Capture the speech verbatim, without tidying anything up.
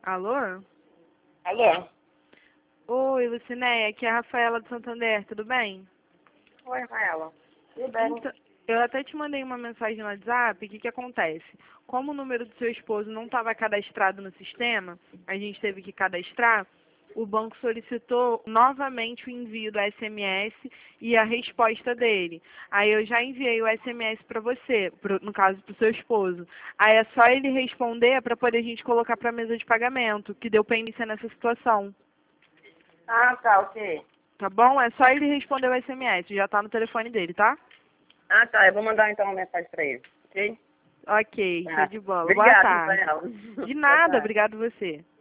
Alô? Alô? Oi, Lucinéia, aqui é a Rafaela do Santander, tudo bem? Oi, Rafaela. Tudo bem? Então, eu até te mandei uma mensagem no WhatsApp, o que que acontece? Como o número do seu esposo não estava cadastrado no sistema, a gente teve que cadastrar, o banco solicitou novamente o envio do S M S e a resposta dele. Aí eu já enviei o S M S para você, pro, no caso para o seu esposo. Aí é só ele responder para poder a gente colocar para a mesa de pagamento, que deu pendência nessa situação. Ah, tá, ok. Tá bom? É só ele responder o S M S, já tá no telefone dele, tá? Ah, tá, eu vou mandar então uma mensagem pra ele, ok? Ok, show Tá. de bola. Boa Obrigado, tarde. Rafaela. De Boa nada, tarde. obrigado você.